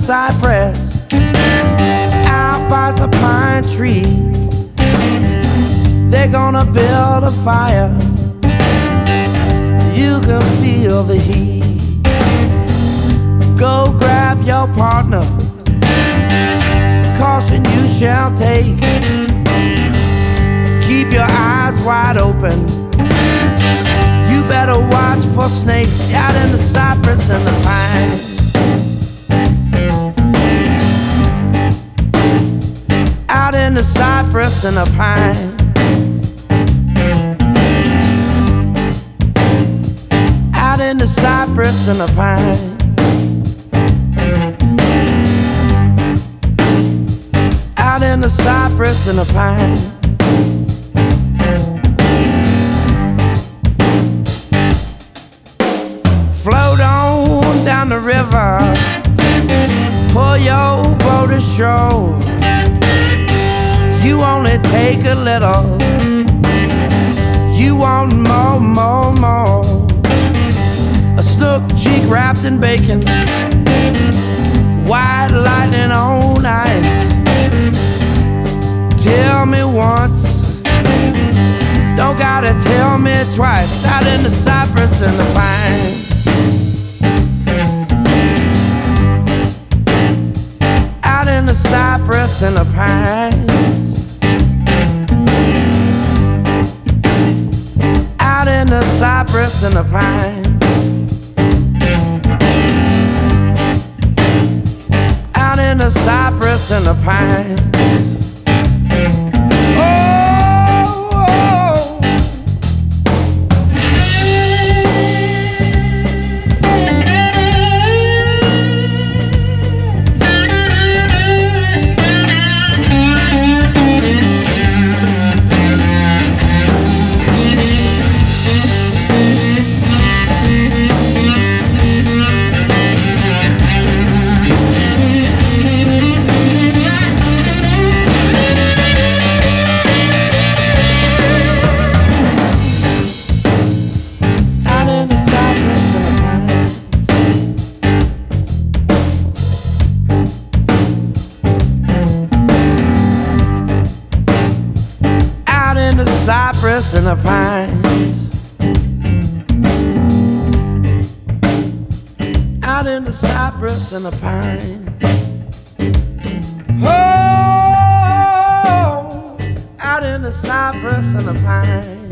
cypress, out by the pine tree. They're gonna build a fire. You can feel the heat. Go grab your partner. Caution you shall take. Keep your eyes wide open. You better watch for snakes out in the cypress and the pine. Out in the cypress and the pine. Out in the cypress and the pine. Out in the cypress and the pine. Float on down the river, pull your boat ashore. You only take a little, you want more, more, more. A snook cheek wrapped in bacon, white lightning on ice. Tell me once, don't gotta tell me twice. Out in the cypress and the pine. Out in the cypress and the pines. Out in the cypress and the pines. Out in the cypress and the pines. Cypress and the pines. Out in the cypress and the pine. Oh, out in the cypress and the pine.